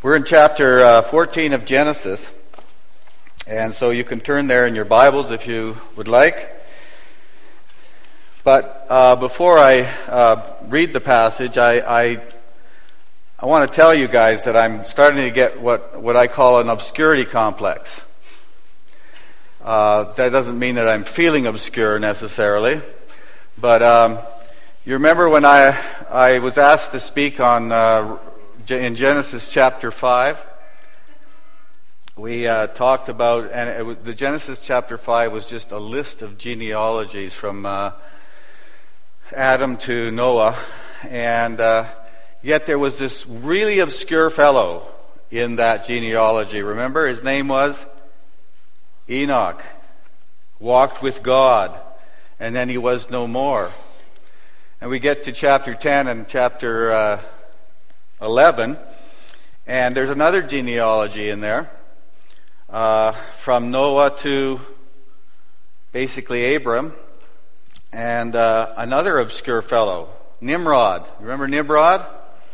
We're in chapter 14 of Genesis, and so you can turn there in your Bibles if you would like. But before I read the passage, I want to tell you guys that I'm starting to get what I call an obscurity complex. That doesn't mean that I'm feeling obscure necessarily, but you remember when I was asked to speak on in Genesis chapter 5, we talked about, and the Genesis chapter 5 was just a list of genealogies from Adam to Noah, and yet there was this really obscure fellow in that genealogy. Remember, his name was Enoch. Walked with God, and then he was no more. And we get to chapter 10 and chapter 11, and there's another genealogy in there from Noah to basically Abram, and another obscure fellow, Nimrod. You remember Nimrod?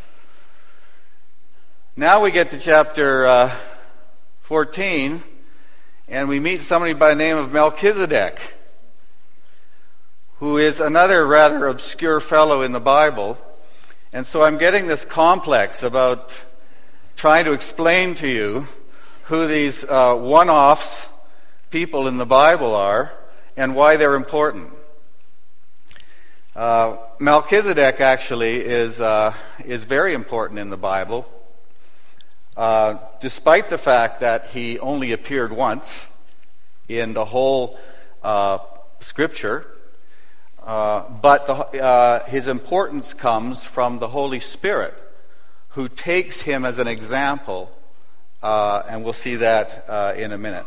Now we get to chapter 14, and we meet somebody by the name of Melchizedek, who is another rather obscure fellow in the Bible. And so I'm getting this complex about trying to explain to you who these one-offs people in the Bible are and why they're important. Melchizedek actually is very important in the Bible, despite the fact that he only appeared once in the whole Scripture. But his importance comes from the Holy Spirit, who takes him as an example, and we'll see that in a minute.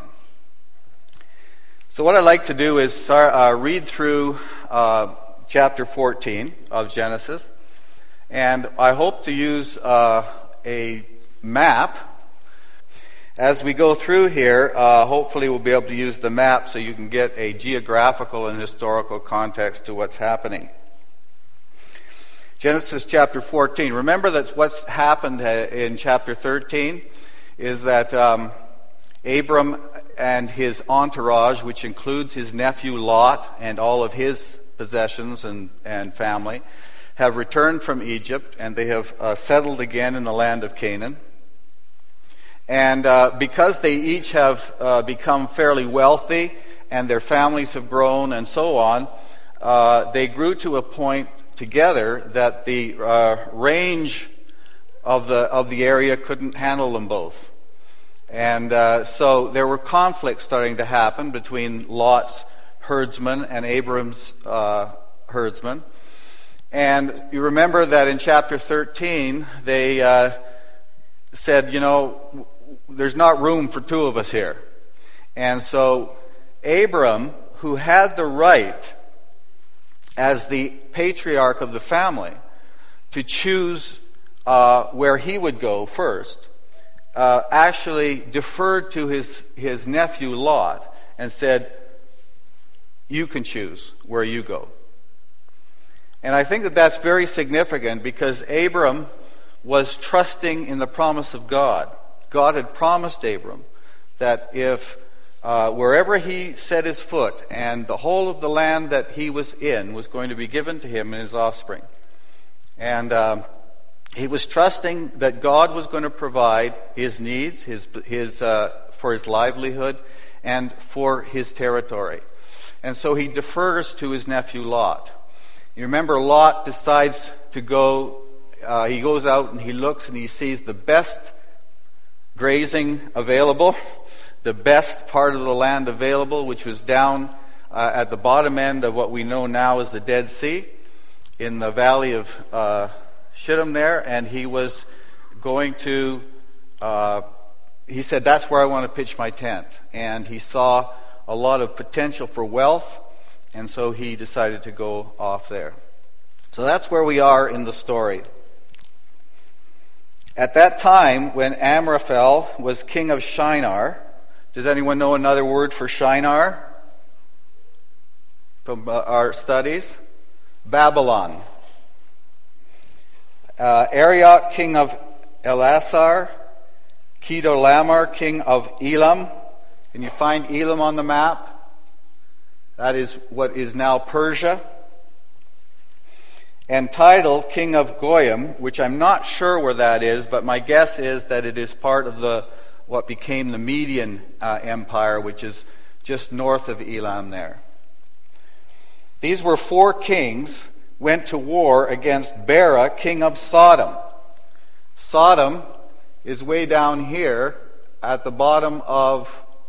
So what I'd like to do is read through chapter 14 of Genesis, and I hope to use a map. As we go through here, hopefully we'll be able to use the map so you can get a geographical and historical context to what's happening. Genesis chapter 14. Remember that what's happened in chapter 13 is that Abram and his entourage, which includes his nephew Lot and all of his possessions and family, have returned from Egypt, and they have settled again in the land of Canaan. And because they each have become fairly wealthy and their families have grown and so on, they grew to a point together that the range of the area couldn't handle them both. And so there were conflicts starting to happen between Lot's herdsmen and Abram's herdsmen. And you remember that in chapter 13, they said, there's not room for two of us here. And so Abram, who had the right as the patriarch of the family to choose where he would go first, actually deferred to his nephew Lot and said, you can choose where you go. And I think that that's very significant because Abram was trusting in the promise of God. God had promised Abram that if wherever he set his foot and the whole of the land that he was in was going to be given to him and his offspring. And he was trusting that God was going to provide his needs, his for his livelihood and for his territory. And so he defers to his nephew Lot. You remember Lot decides to go, he goes out and he looks and he sees the best grazing available, the best part of the land available, which was down at the bottom end of what we know now as the Dead Sea, in the valley of Shittim there, and he was going to, he said, that's where I want to pitch my tent. And he saw a lot of potential for wealth, and so he decided to go off there. So that's where we are in the story. At that time, when Amraphel was king of Shinar, does anyone know another word for Shinar from our studies? Babylon. Arioch, king of Elasar, Chedorlaomer, king of Elam. Can you find Elam on the map? That is what is now Persia. And Tidal, king of Goyim, which I'm not sure where that is, but my guess is that it is part of what became the Median Empire, which is just north of Elam there. These were 4 kings went to war against Bera, king of Sodom. Sodom is way down here at the bottom of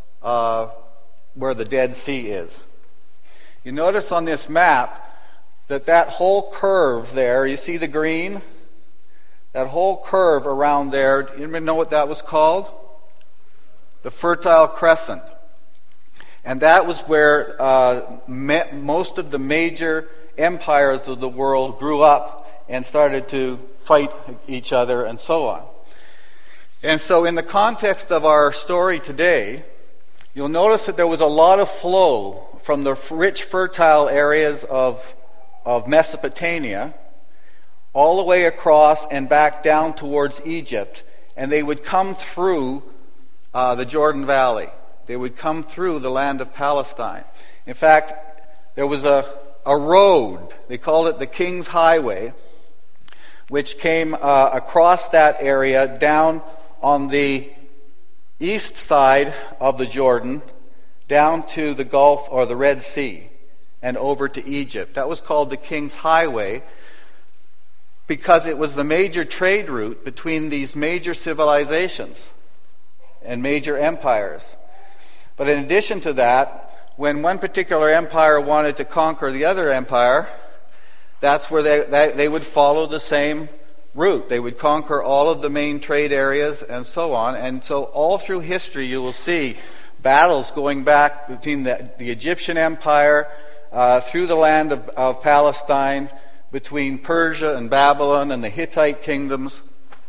where the Dead Sea is. You notice on this map that whole curve there, you see the green? That whole curve around there, do you even know what that was called? The Fertile Crescent. And that was where most of the major empires of the world grew up and started to fight each other and so on. And so in the context of our story today, you'll notice that there was a lot of flow from the rich, fertile areas of Mesopotamia all the way across and back down towards Egypt, and they would come through the Jordan Valley. They would come through the land of Palestine. In fact, there was a road, they called it the King's Highway, which came across that area down on the east side of the Jordan, down to the Gulf or the Red Sea, and over to Egypt. That was called the King's Highway because it was the major trade route between these major civilizations and major empires. But in addition to that, when one particular empire wanted to conquer the other empire, that's where they would follow the same route. They would conquer all of the main trade areas and so on. And so all through history you will see battles going back between the Egyptian Empire, through the land of Palestine, between Persia and Babylon and the Hittite kingdoms.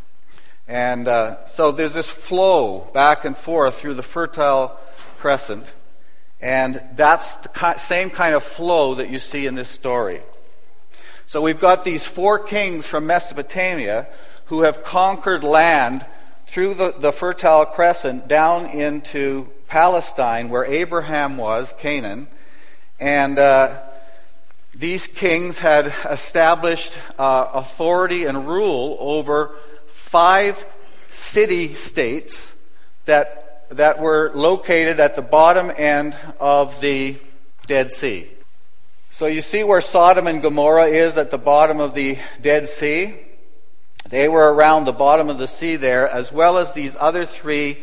And so there's this flow back and forth through the Fertile Crescent. And that's the same kind of flow that you see in this story. So we've got these 4 kings from Mesopotamia who have conquered land through the Fertile Crescent down into Palestine, where Abraham was, Canaan. And these kings had established authority and rule over 5 city-states that were located at the bottom end of the Dead Sea. So you see where Sodom and Gomorrah is at the bottom of the Dead Sea? They were around the bottom of the sea there, as well as these other 3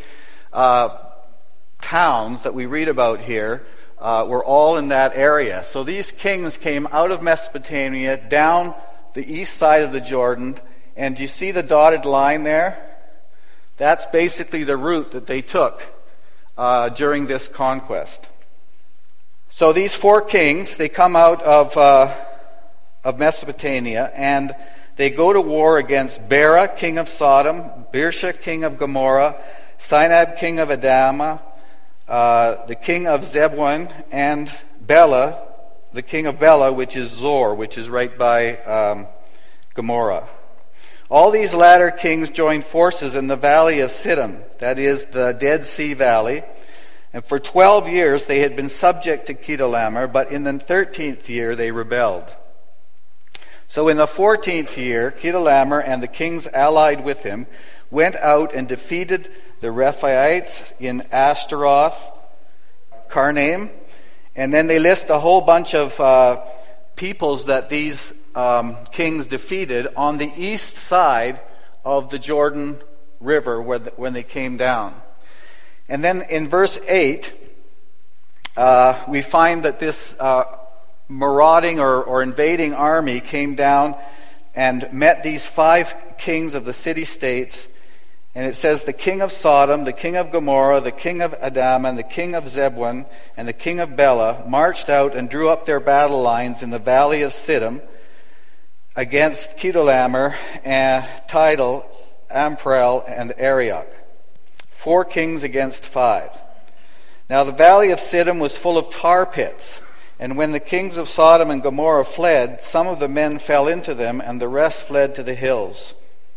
towns that we read about here were all in that area. So these kings came out of Mesopotamia down the east side of the Jordan, and you see the dotted line there? That's basically the route that they took during this conquest. So these 4 kings, they come out of Mesopotamia, and they go to war against Bera, king of Sodom, Birsha, king of Gomorrah, Sinab, king of Admah, the king of Zebulun, and Bela, the king of Bela, which is Zor, which is right by Gomorrah. All these latter kings joined forces in the valley of Siddim, that is the Dead Sea Valley, and for 12 years they had been subject to Chedorlaomer, but in the 13th year they rebelled. So in the 14th year, Chedorlaomer and the kings allied with him went out and defeated the Rephaites in Ashtaroth, Karnaim, and then they list a whole bunch of peoples that these kings defeated on the east side of the Jordan River when they came down. And then in verse 8, we find that this marauding or invading army came down and met these 5 kings of the city-states. And it says, the king of Sodom, the king of Gomorrah, the king of Admah, the king of Zebulun, and the king of Bela marched out and drew up their battle lines in the valley of Siddim against Chedorlaomer, and Tidal, Amphel, and Arioch. 4 kings against 5. Now the valley of Siddim was full of tar pits, and when the kings of Sodom and Gomorrah fled, some of the men fell into them, and the rest fled to the hills.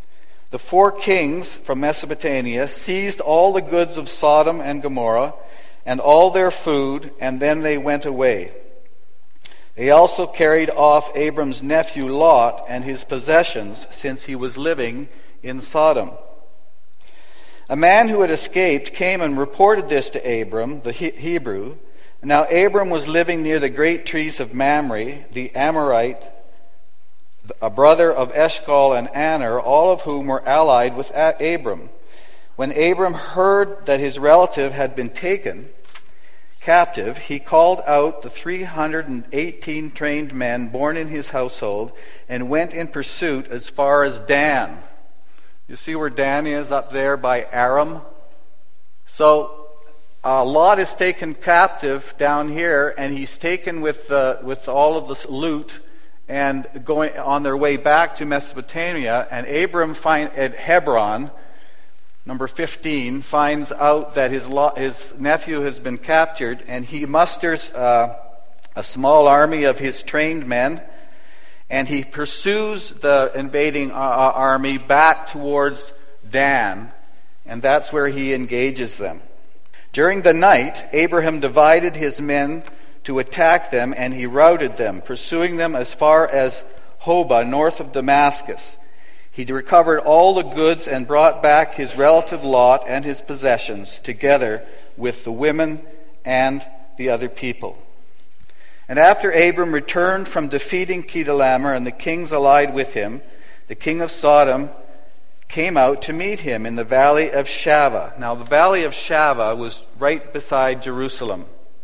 The 4 kings from Mesopotamia seized all the goods of Sodom and Gomorrah and all their food, and then they went away. They also carried off Abram's nephew Lot and his possessions, since he was living in Sodom. A man who had escaped came and reported this to Abram, the Hebrew. Now Abram was living near the great trees of Mamre, the Amorite, a brother of Eshcol and Aner, all of whom were allied with Abram. When Abram heard that his relative had been taken captive, he called out the 318 trained men born in his household and went in pursuit as far as Dan. You see where Dan is up there by Aram? So Lot is taken captive down here, and he's taken with all of this loot and going on their way back to Mesopotamia. And Abram at Hebron, number 15, finds out that his nephew has been captured, and he musters a small army of his trained men, and he pursues the invading army back towards Dan, and that's where he engages them. During the night, Abraham divided his men to attack them, and he routed them, pursuing them as far as Hobah, north of Damascus. He recovered all the goods and brought back his relative Lot and his possessions, together with the women and the other people. And after Abram returned from defeating Chedorlaomer and the kings allied with him, the king of Sodom came out to meet him in the valley of Shaveh. Now, the valley of Shaveh was right beside Jerusalem,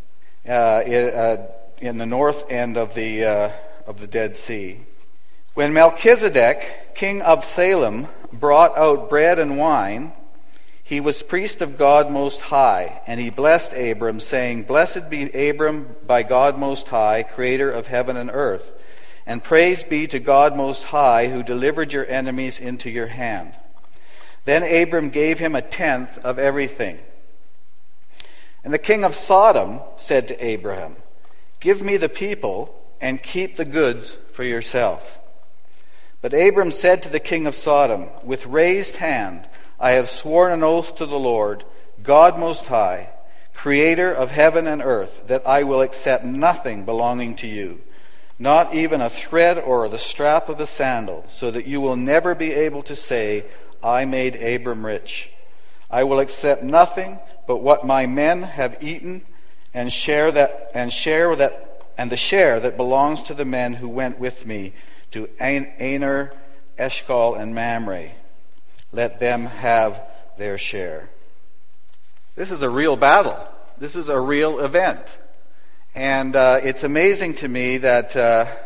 in the north end of the Dead Sea. When Melchizedek, king of Salem, brought out bread and wine, he was priest of God Most High, and he blessed Abram, saying, "Blessed be Abram by God Most High, creator of heaven and earth, and praise be to God Most High, who delivered your enemies into your hand." Then Abram gave him 1/10 of everything. And the king of Sodom said to Abraham, "Give me the people and keep the goods for yourself." But Abram said to the king of Sodom, "With raised hand I have sworn an oath to the Lord, God Most High, creator of heaven and earth, that I will accept nothing belonging to you, not even a thread or the strap of a sandal, so that you will never be able to say, 'I made Abram rich.' I will accept nothing but what my men have eaten, and the share that belongs to the men who went with me to Aner, Eshcol, and Mamre. Let them have their share." This is a real battle. This is a real event. And it's amazing to me that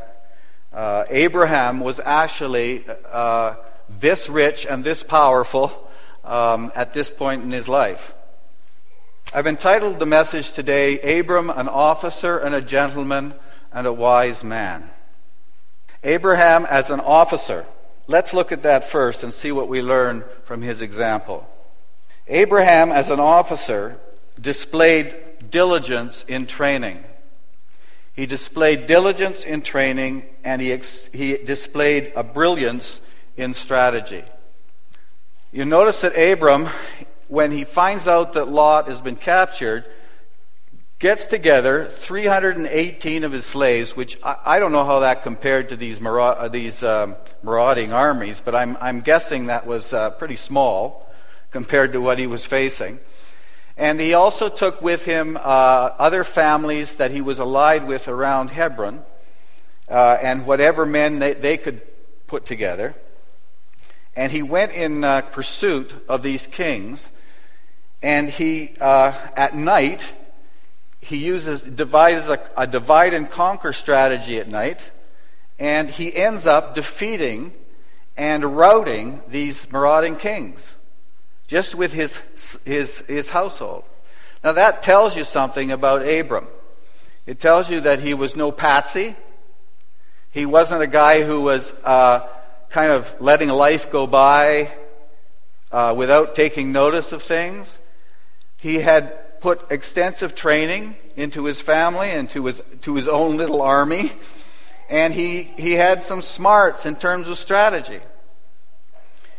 Abraham was actually this rich and this powerful at this point in his life. I've entitled the message today, "Abram, an officer and a gentleman and a wise man." Abraham as an officer. Let's look at that first and see what we learn from his example. Abraham as an officer displayed diligence in training. He displayed diligence in training, and he displayed a brilliance in strategy. You notice that Abram, when he finds out that Lot has been captured, gets together 318 of his slaves, which I don't know how that compared to these marauding armies, but I'm guessing that was pretty small compared to what he was facing. And he also took with him other families that he was allied with around Hebron, and whatever men they could put together. And he went in pursuit of these kings, and he, at night, he devises a divide and conquer strategy at night, and he ends up defeating and routing these marauding kings, just with his household. Now that tells you something about Abram. It tells you that he was no patsy. He wasn't a guy who was kind of letting life go by without taking notice of things. He had put extensive training into his family and to his own little army, and he had some smarts in terms of strategy.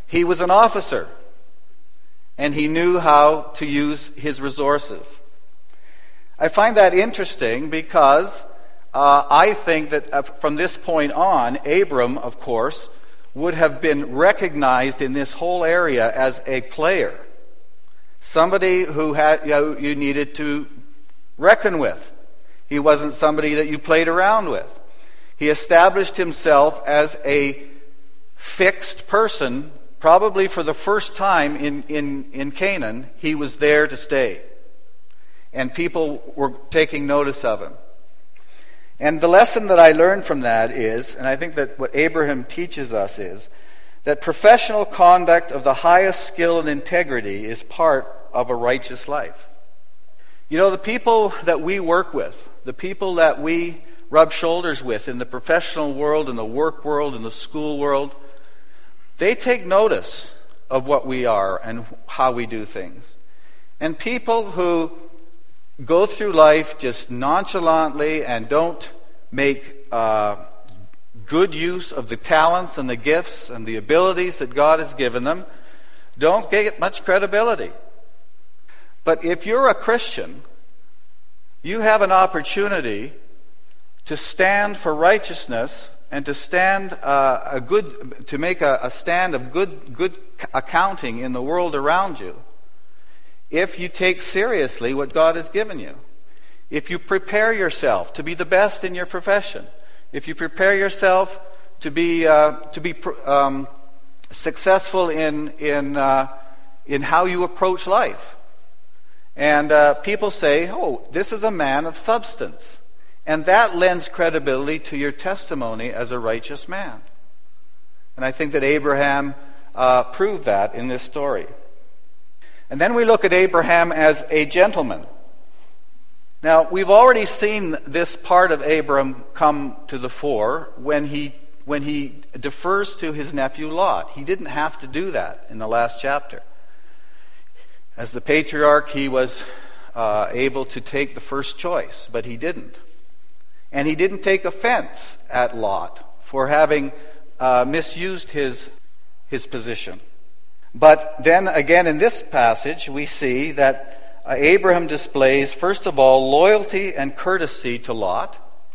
He was an officer, and he knew how to use his resources. I find that interesting because I think that from this point on, Abram, of course, would have been recognized in this whole area as a player. Somebody who you needed to reckon with. He wasn't somebody that you played around with. He established himself as a fixed person, probably for the first time in Canaan. He was there to stay. And people were taking notice of him. And the lesson that I learned from that is, and I think that what Abraham teaches us is, that professional conduct of the highest skill and integrity is part of a righteous life. You know, the people that we work with, the people that we rub shoulders with in the professional world, in the work world, in the school world, they take notice of what we are and how we do things. And people who go through life just nonchalantly and don't make good use of the talents and the gifts and the abilities that God has given them don't get much credibility. But if you're a Christian, you have an opportunity to stand for righteousness and to stand to make a stand of good accounting in the world around you, if you take seriously what God has given you. If you prepare yourself to be the best in your profession, if you prepare yourself to be successful in how you approach life, and people say, "Oh, this is a man of substance," and that lends credibility to your testimony as a righteous man. And I think that Abraham proved that in this story. And then we look at Abraham as a gentleman. Now, we've already seen this part of Abram come to the fore when he defers to his nephew Lot. He didn't have to do that in the last chapter. As the patriarch, he was able to take the first choice, but he didn't. And he didn't take offense at Lot for having misused his position. But then again in this passage, we see that Abraham displays, first of all, loyalty and courtesy to Lot.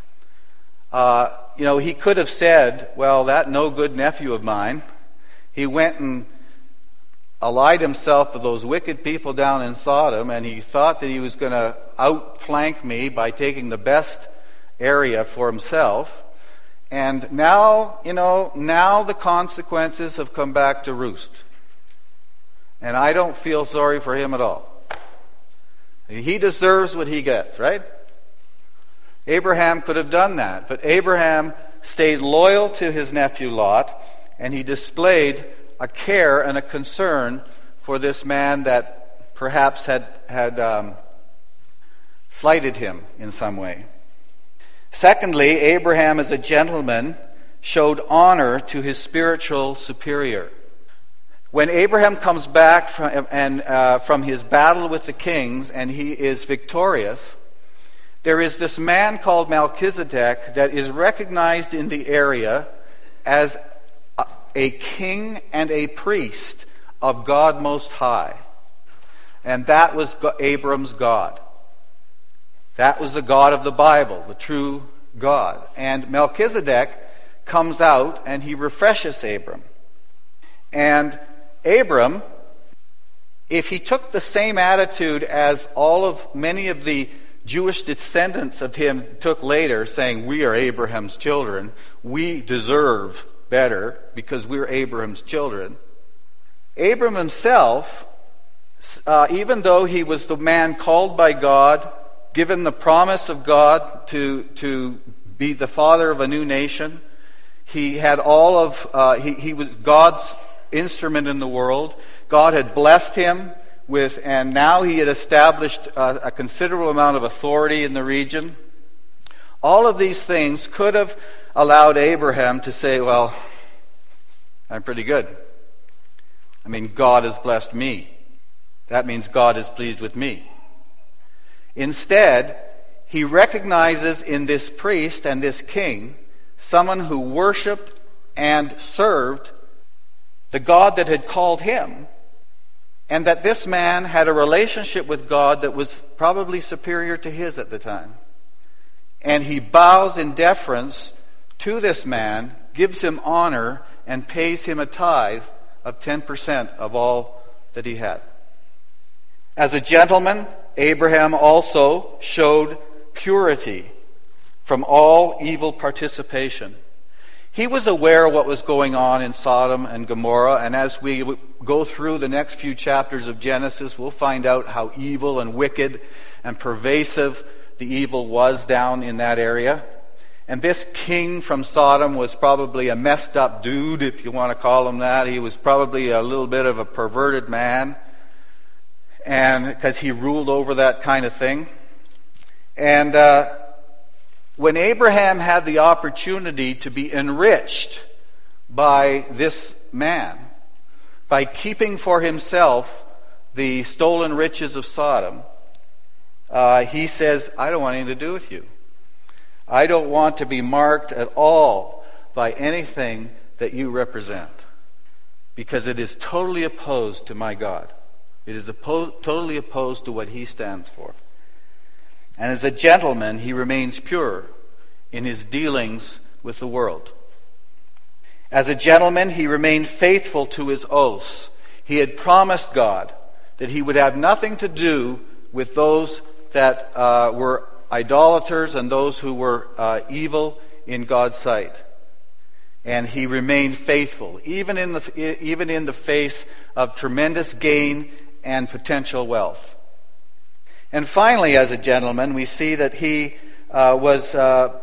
He could have said, "Well, that no good nephew of mine, he went and allied himself with those wicked people down in Sodom, and he thought that he was going to outflank me by taking the best area for himself. And now the consequences have come back to roost. And I don't feel sorry for him at all. He deserves what he gets, right?" Abraham could have done that, but Abraham stayed loyal to his nephew Lot, and he displayed a care and a concern for this man that perhaps had slighted him in some way. Secondly, Abraham as a gentleman showed honor to his spiritual superior. When Abraham comes back from his battle with the kings and he is victorious, there is this man called Melchizedek that is recognized in the area as a king and a priest of God Most High. And that was Abram's God. That was the God of the Bible, the true God. And Melchizedek comes out and he refreshes Abram. And Abram, if he took the same attitude as many of the Jewish descendants of him took later, saying, "We are Abraham's children, we deserve better because we're Abraham's children," Abram himself, even though he was the man called by God, given the promise of God to be the father of a new nation, he had he was God's instrument in the world. God had blessed him and now he had established a considerable amount of authority in the region. All of these things could have allowed Abraham to say, "Well, I'm pretty good. I mean, God has blessed me. That means God is pleased with me." Instead, he recognizes in this priest and this king someone who worshipped and served the God that had called him, and that this man had a relationship with God that was probably superior to his at the time. And he bows in deference to this man, gives him honor, and pays him a tithe of 10% of all that he had. As a gentleman, Abraham also showed purity from all evil participation. He was aware of what was going on in Sodom and Gomorrah, and as we go through the next few chapters of Genesis, we'll find out how evil and wicked and pervasive the evil was down in that area. And this king from Sodom was probably a messed up dude, if you want to call him that. He was probably a little bit of a perverted man, and because he ruled over that kind of thing. And when Abraham had the opportunity to be enriched by this man, by keeping for himself the stolen riches of Sodom, he says, I don't want anything to do with you. I don't want to be marked at all by anything that you represent, because it is totally opposed to my God. It is totally opposed to what he stands for. And as a gentleman, he remains pure in his dealings with the world. As a gentleman, he remained faithful to his oaths. He had promised God that he would have nothing to do with those that were idolaters and those who were evil in God's sight. And he remained faithful, even in the face of tremendous gain and potential wealth. And finally, as a gentleman, we see that he was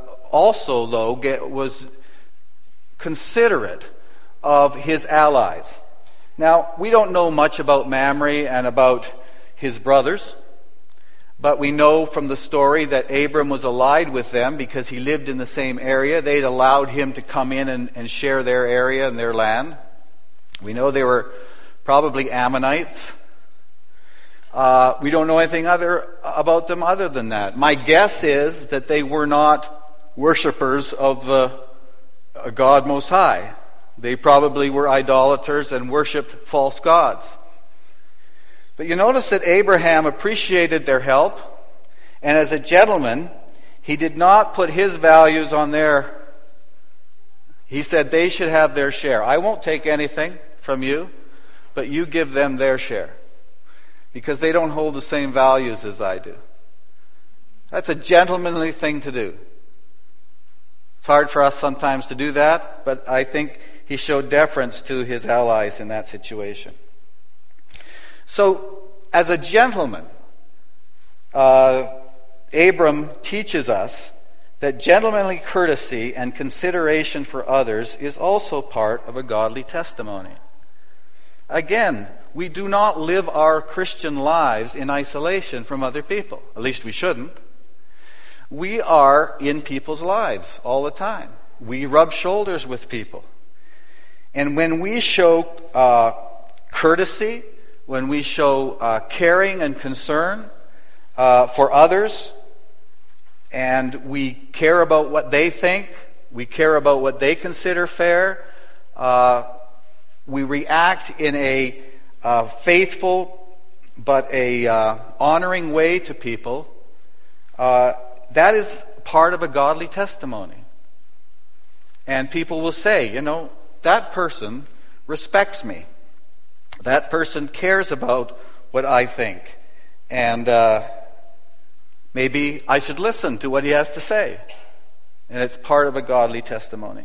considerate of his allies. Now, we don't know much about Mamre and about his brothers, but we know from the story that Abram was allied with them because he lived in the same area. They'd allowed him to come in and share their area and their land. We know they were probably Ammonites. We don't know anything about them other than that. My guess is that they were not worshippers of the God Most High. They probably were idolaters and worshipped false gods. But you notice that Abraham appreciated their help, and as a gentleman, he did not put his values on their. He said they should have their share. I won't take anything from you, but you give them their share, because they don't hold the same values as I do. That's a gentlemanly thing to do. It's hard for us sometimes to do that, but I think he showed deference to his allies in that situation. So, as a gentleman, Abram teaches us that gentlemanly courtesy and consideration for others is also part of a godly testimony. Again, we do not live our Christian lives in isolation from other people. At least we shouldn't. We are in people's lives all the time. We rub shoulders with people. And when we show courtesy, when we show caring and concern for others, and we care about what they think, we care about what they consider fair, we react in a faithful but a honoring way to people, that is part of a godly testimony. And people will say, that person respects me. That person cares about what I think. And maybe I should listen to what he has to say. And it's part of a godly testimony.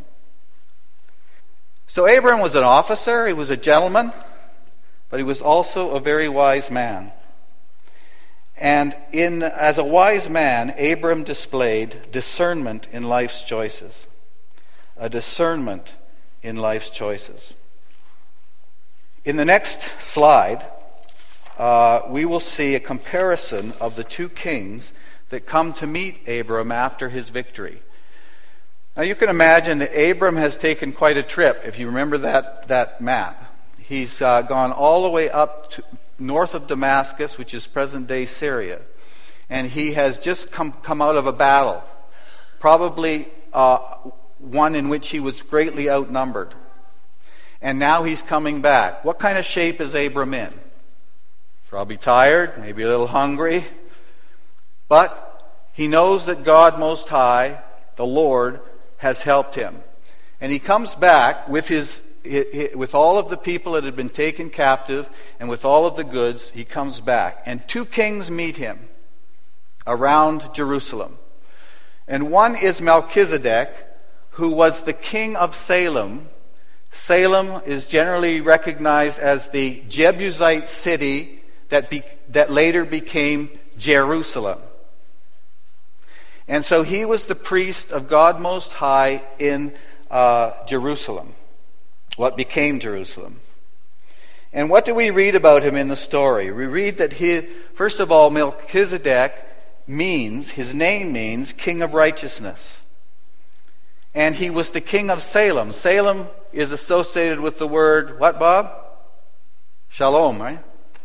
So Abram was an officer, he was a gentleman, but he was also a very wise man. And as a wise man, Abram displayed discernment in life's choices. A discernment in life's choices. In the next slide, we will see a comparison of the two kings that come to meet Abram after his victory. Now you can imagine that Abram has taken quite a trip, if you remember that map. He's gone all the way up to north of Damascus, which is present-day Syria. And he has just come out of a battle, probably one in which he was greatly outnumbered. and now he's coming back. What kind of shape is Abram in? Probably tired, maybe a little hungry. But he knows that God Most High, the Lord, has helped him. And he comes back with all of the people that had been taken captive and with all of the goods. He comes back. And two kings meet him around Jerusalem. And one is Melchizedek, who was the king of Salem. Salem is generally recognized as the Jebusite city that later became Jerusalem. And so he was the priest of God Most High in Jerusalem, what became Jerusalem. And what do we read about him in the story? We read that first of all, Melchizedek his name means King of Righteousness. And he was the king of Salem. Salem is associated with the word, what, Bob? Shalom, right?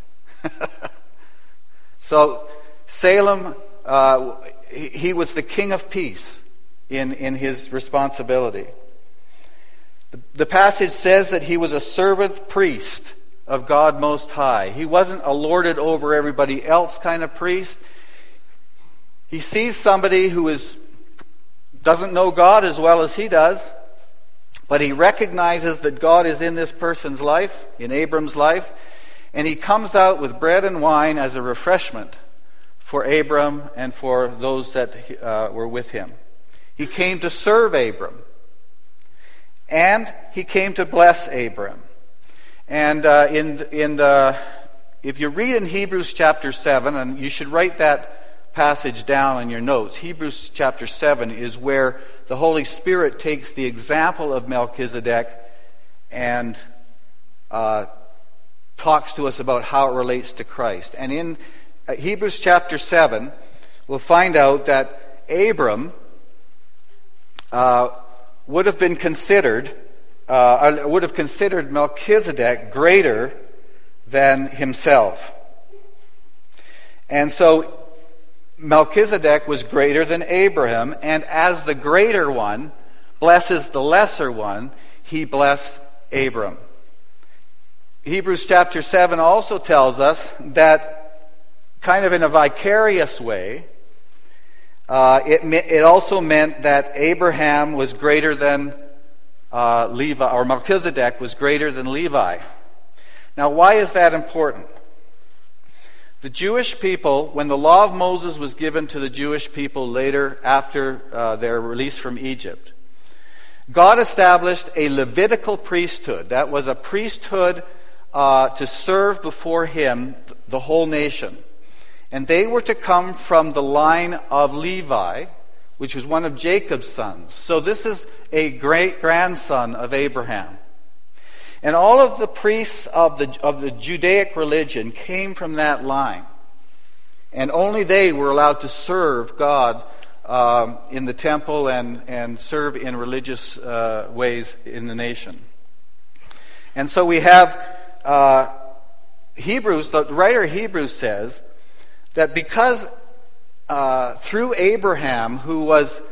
So Salem, he was the king of peace in his responsibility. The passage says that he was a servant priest of God Most High. He wasn't a lorded over everybody else kind of priest. He sees somebody who doesn't know God as well as he does, but he recognizes that God is in this person's life, in Abram's life, and he comes out with bread and wine as a refreshment for Abram and for those that were with him. He came to serve Abram, and he came to bless Abram. And if you read in Hebrews chapter 7, and you should write that passage down in your notes, Hebrews chapter 7 is where the Holy Spirit takes the example of Melchizedek and talks to us about how it relates to Christ. And in Hebrews chapter 7, we'll find out that Abram would have considered Melchizedek greater than himself. And so Melchizedek was greater than Abraham, and as the greater one blesses the lesser one, he blessed Abram. Hebrews chapter 7 also tells us that, kind of in a vicarious way, it also meant that Abraham was greater than Levi, or Melchizedek was greater than Levi. Now, why is that important? The Jewish people, when the law of Moses was given to the Jewish people later after their release from Egypt, God established a Levitical priesthood. That was a priesthood to serve before him the whole nation. And they were to come from the line of Levi, which was one of Jacob's sons. So this is a great-grandson of Abraham. And all of the priests of the Judaic religion came from that line. And only they were allowed to serve God in the temple and serve in religious ways in the nation. And so we have Hebrews, the writer of Hebrews says that because through Abraham, who was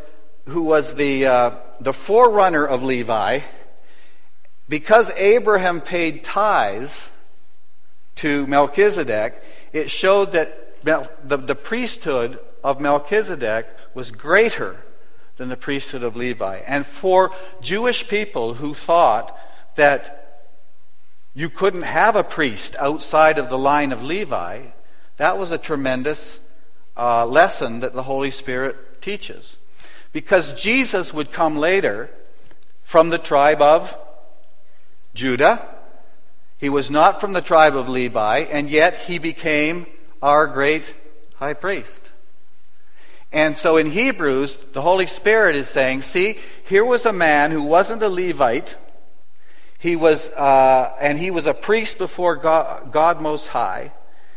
the forerunner of Levi, because Abraham paid tithes to Melchizedek, it showed that the priesthood of Melchizedek was greater than the priesthood of Levi. And for Jewish people who thought that you couldn't have a priest outside of the line of Levi, that was a tremendous lesson that the Holy Spirit teaches. Because Jesus would come later from the tribe of Judah. He was not from the tribe of Levi, and yet he became our great high priest. And so in Hebrews, the Holy Spirit is saying, see, here was a man who wasn't a Levite. He was a priest before God Most High.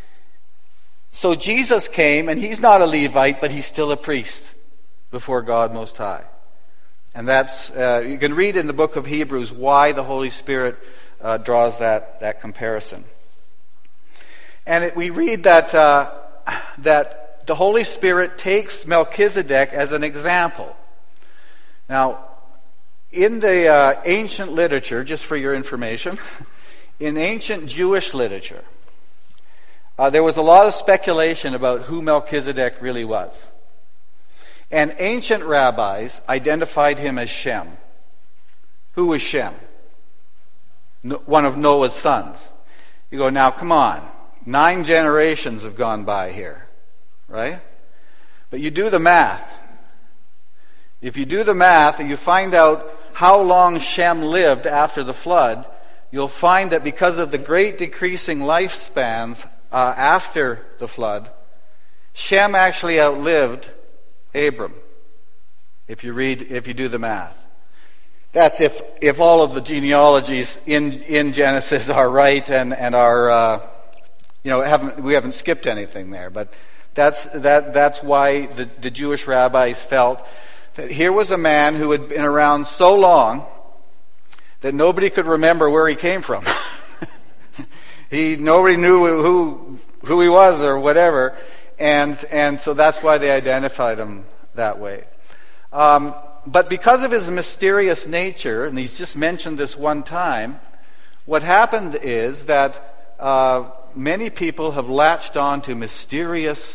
So Jesus came, and he's not a Levite, but he's still a priest before God Most High. And that's you can read in the book of Hebrews why the Holy Spirit draws that comparison. And we read that the Holy Spirit takes Melchizedek as an example. Now, In the ancient literature, just for your information, in ancient Jewish literature, there was a lot of speculation about who Melchizedek really was. And ancient rabbis identified him as Shem. Who was Shem? One of Noah's sons. You go, now come on. 9 generations have gone by here, right? But you do the math. If you do the math and you find out how long Shem lived after the flood, you'll find that because of the great decreasing lifespans after the flood, Shem actually outlived Abram. If you do the math. That's if all of the genealogies in Genesis are right and are we haven't skipped anything there. But that's why the Jewish rabbis felt that here was a man who had been around so long that nobody could remember where he came from. Nobody knew who he was or whatever, and so that's why they identified him that way. But because of his mysterious nature, and he's just mentioned this one time, what happened is that many people have latched on to mysterious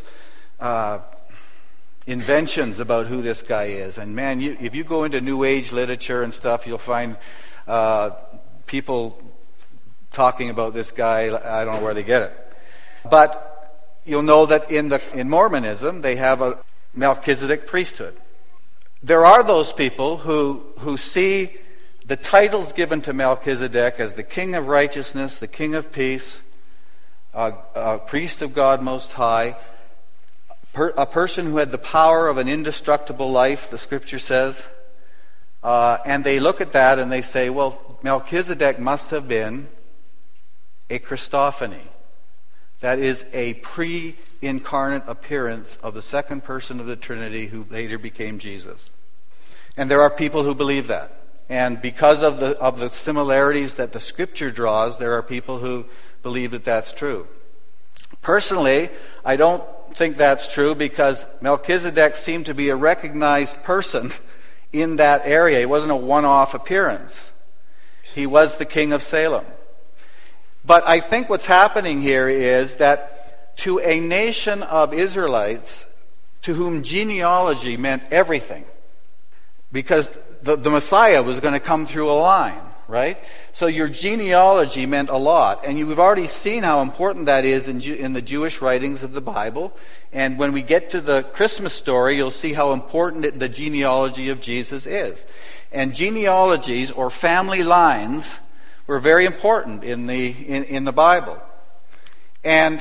inventions about who this guy is. And man, if you go into New Age literature and stuff, you'll find people talking about this guy. I don't know where they get it. But you'll know that in Mormonism, they have a Melchizedek priesthood. There are those people who see the titles given to Melchizedek as the King of Righteousness, the King of Peace, a priest of God Most High, a person who had the power of an indestructible life, the Scripture says, and they look at that and they say, well, Melchizedek must have been a Christophany. That is a pre-incarnate appearance of the second person of the Trinity who later became Jesus. And there are people who believe that. And because of the similarities that the Scripture draws, there are people who believe that that's true. Personally, I don't think that's true because Melchizedek seemed to be a recognized person in that area. He wasn't a one-off appearance. He was the king of Salem. But I think what's happening here is that to a nation of Israelites to whom genealogy meant everything, because the Messiah was going to come through a line, right? So your genealogy meant a lot. And we've already seen how important that is in the Jewish writings of the Bible. And when we get to the Christmas story, you'll see how important the genealogy of Jesus is. And genealogies, or family lines, were very important in the Bible. And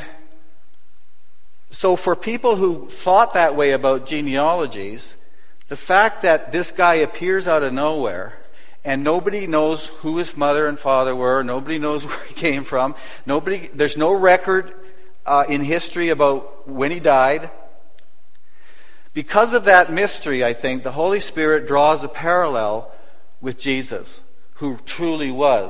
so for people who thought that way about genealogies, the fact that this guy appears out of nowhere and nobody knows who his mother and father were, nobody knows where he came from, there's no record in history about when he died. Because of that mystery, I think, the Holy Spirit draws a parallel with Jesus, who truly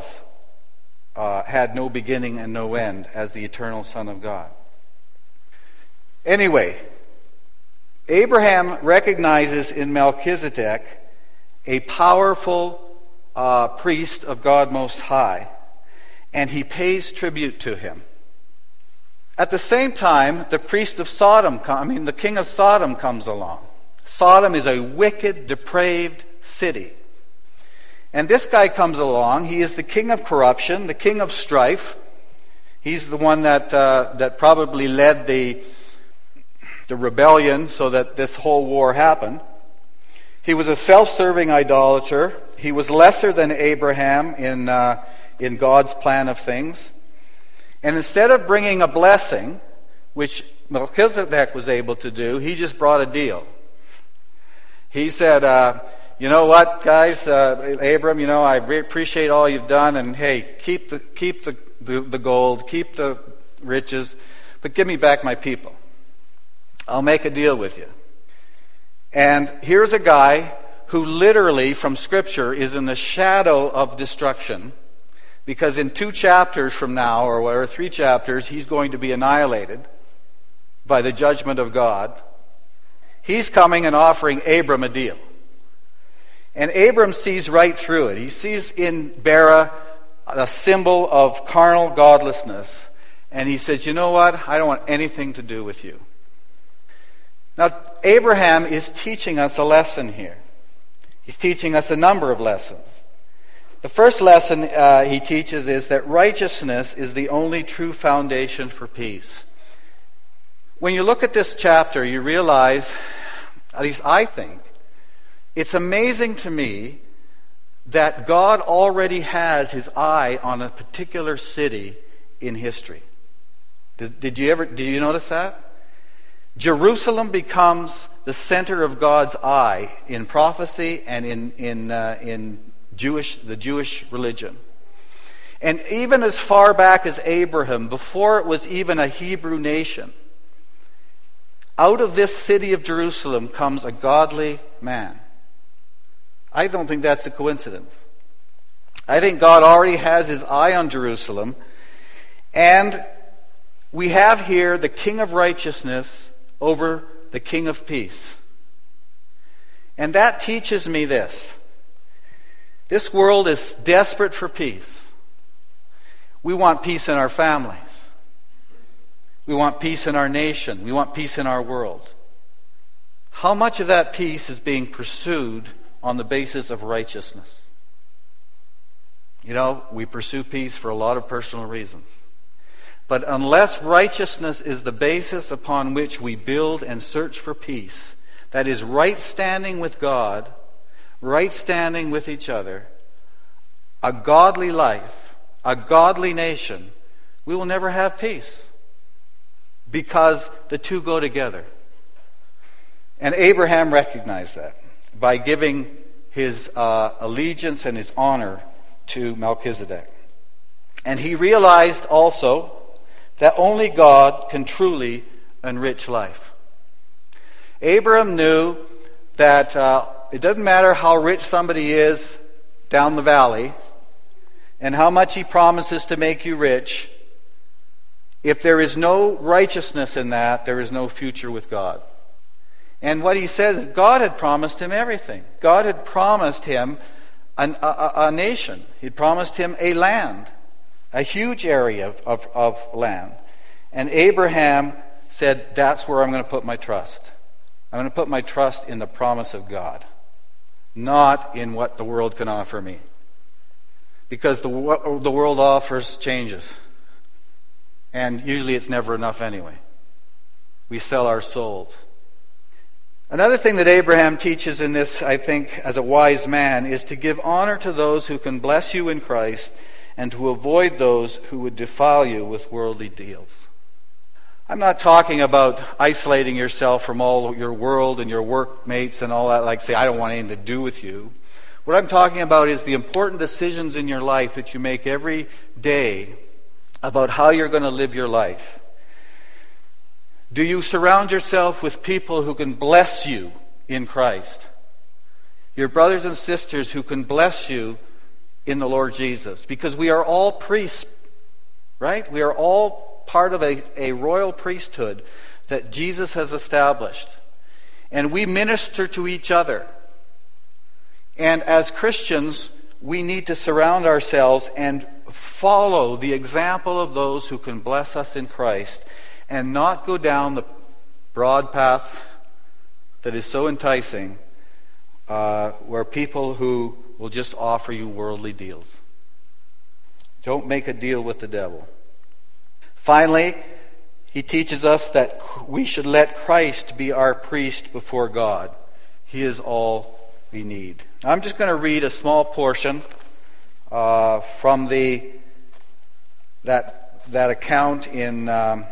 had no beginning and no end as the eternal Son of God. Anyway, Abraham recognizes in Melchizedek a powerful priest of God Most High, and he pays tribute to him. At the same time, the priest of Sodom, the king of Sodom comes along. Sodom is a wicked, depraved city. And this guy comes along. He is the king of corruption, the king of strife. He's the one that probably led the rebellion so that this whole war happened. He was a self-serving idolater. He was lesser than Abraham in God's plan of things. And instead of bringing a blessing, which Melchizedek was able to do, he just brought a deal. He said, you know what, guys, Abram, I appreciate all you've done, and hey, keep the gold, keep the riches, but give me back my people. I'll make a deal with you. And here's a guy who literally, from Scripture, is in the shadow of destruction, because in 2 chapters from now, or 3 chapters, he's going to be annihilated by the judgment of God. He's coming and offering Abram a deal. And Abram sees right through it. He sees in Bera a symbol of carnal godlessness. And he says, you know what? I don't want anything to do with you. Now, Abraham is teaching us a lesson here. He's teaching us a number of lessons. The first lesson he teaches is that righteousness is the only true foundation for peace. When you look at this chapter, you realize, at least I think, it's amazing to me that God already has his eye on a particular city in history. Did you notice that? Jerusalem becomes the center of God's eye in prophecy and in the Jewish religion. And even as far back as Abraham, before it was even a Hebrew nation, out of this city of Jerusalem comes a godly man. I don't think that's a coincidence. I think God already has his eye on Jerusalem, and we have here the King of righteousness over the King of peace. And that teaches me this. This world is desperate for peace. We want peace in our families. We want peace in our nation. We want peace in our world. How much of that peace is being pursued on the basis of righteousness? You know, we pursue peace for a lot of personal reasons. But unless righteousness is the basis upon which we build and search for peace, that is right standing with God, right standing with each other, a godly life, a godly nation, we will never have peace. Because the two go together. And Abraham recognized that by giving his allegiance and his honor to Melchizedek. And he realized also that only God can truly enrich life. Abraham knew that it doesn't matter how rich somebody is down the valley and how much he promises to make you rich. If there is no righteousness in that, there is no future with God. And what he says, God had promised him everything. God had promised him a nation. He'd promised him a land, a huge area of land. And Abraham said, that's where I'm going to put my trust. I'm going to put my trust in the promise of God, not in what the world can offer me. Because what the world offers changes. And usually it's never enough anyway. We sell our souls. Another thing that Abraham teaches in this, I think, as a wise man, is to give honor to those who can bless you in Christ and to avoid those who would defile you with worldly deals. I'm not talking about isolating yourself from all your world and your workmates and all that, like say, I don't want anything to do with you. What I'm talking about is the important decisions in your life that you make every day about how you're going to live your life. Do you surround yourself with people who can bless you in Christ? Your brothers and sisters who can bless you in the Lord Jesus? Because we are all priests, right? We are all part of a royal priesthood that Jesus has established. And we minister to each other. And as Christians, we need to surround ourselves and follow the example of those who can bless us in Christ and not go down the broad path that is so enticing where people who will just offer you worldly deals. Don't make a deal with the devil. Finally, he teaches us that we should let Christ be our priest before God. He is all we need. I'm just going to read a small portion from that account in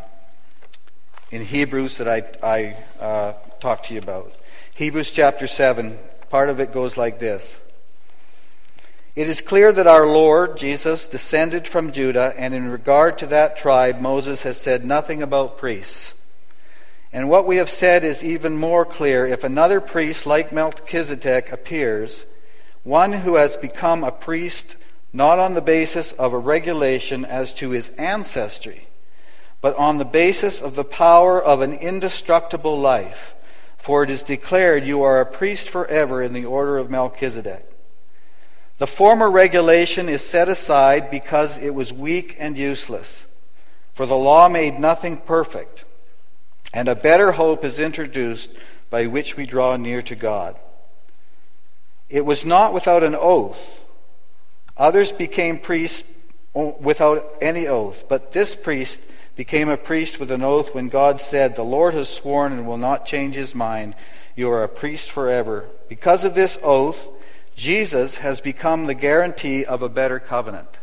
Hebrews that I talked to you about. Hebrews chapter 7, part of it goes like this. It is clear that our Lord, Jesus, descended from Judah, and in regard to that tribe, Moses has said nothing about priests. And what we have said is even more clear. If another priest like Melchizedek appears, one who has become a priest not on the basis of a regulation as to his ancestry, but on the basis of the power of an indestructible life, For it is declared, you are a priest forever in the order of Melchizedek. The former regulation is set aside because it was weak and useless. For the law made nothing perfect, and a better hope is introduced by which we draw near to God. It was not without an oath. Others became priests without any oath, but this priest became a priest with an oath when God said, the Lord has sworn and will not change his mind. You are a priest forever. Because of this oath, Jesus has become the guarantee of a better covenant.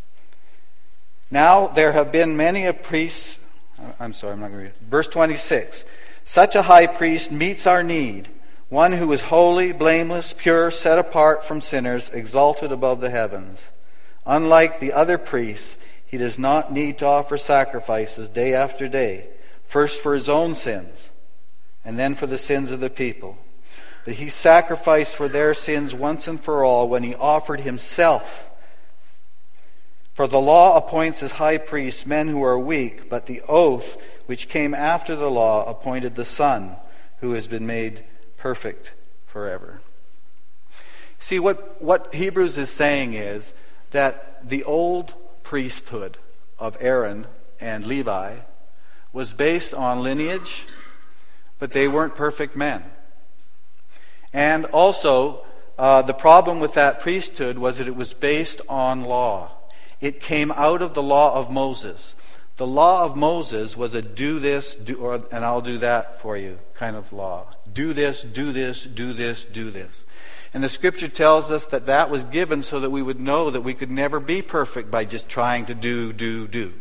Now there have been many a priest. I'm not going to read it. Verse 26. Such a high priest meets our need, one who is holy, blameless, pure, set apart from sinners, exalted above the heavens. Unlike the other priests, he does not need to offer sacrifices day after day, first for his own sins, and then for the sins of the people. But he sacrificed for their sins once and for all when he offered himself. For the law appoints as high priests men who are weak, but the oath which came after the law appointed the Son, who has been made perfect forever. See, what Hebrews is saying is that the old priesthood of Aaron and Levi was based on lineage, but they weren't perfect men. And also, the problem with that priesthood was that it was based on law. It came out of the law of Moses. The law of Moses was a do this, and I'll do that for you kind of law. Do this, do this, do this, do this. And the scripture tells us that that was given so that we would know that we could never be perfect by just trying to do.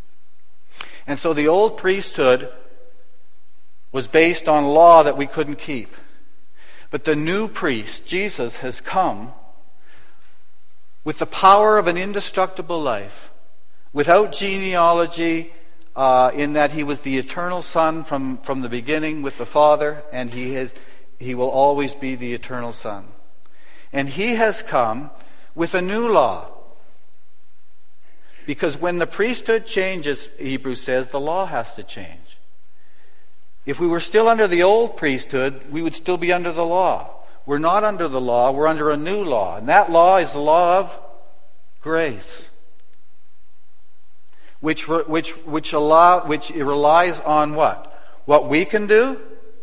And so the old priesthood was based on law that we couldn't keep. But the new priest, Jesus, has come with the power of an indestructible life, without genealogy, in that he was the eternal Son from the beginning with the Father, and he will always be the eternal Son. And he has come with a new law. Because when the priesthood changes, Hebrews says, the law has to change. If we were still under the old priesthood, we would still be under the law. We're not under the law, we're under a new law. And that law is the law of grace. Which relies on what? What we can do?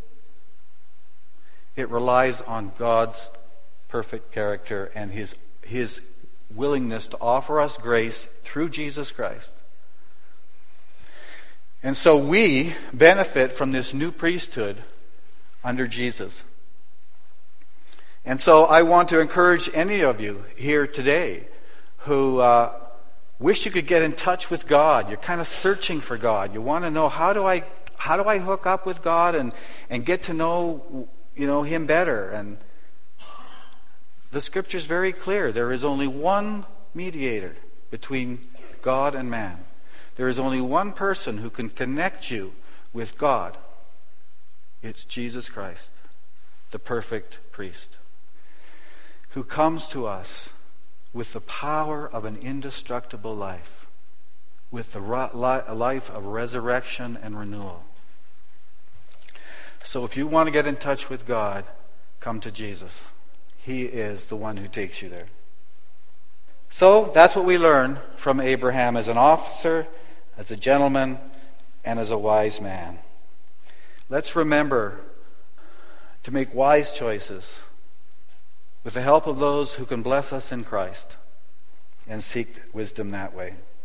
It relies on God's perfect character and his willingness to offer us grace through Jesus Christ. And so we benefit from this new priesthood under Jesus. And so I want to encourage any of you here today who wish you could get in touch with God. You're kind of searching for God. You want to know, how do I hook up with God and get to know him better? And the scripture is very clear. There is only one mediator between God and man. There is only one person who can connect you with God. It's Jesus Christ, the perfect priest, who comes to us with the power of an indestructible life, with the life of resurrection and renewal. So if you want to get in touch with God, come to Jesus. He is the one who takes you there. So that's what we learn from Abraham as an officer, as a gentleman, and as a wise man. Let's remember to make wise choices with the help of those who can bless us in Christ, and seek wisdom that way.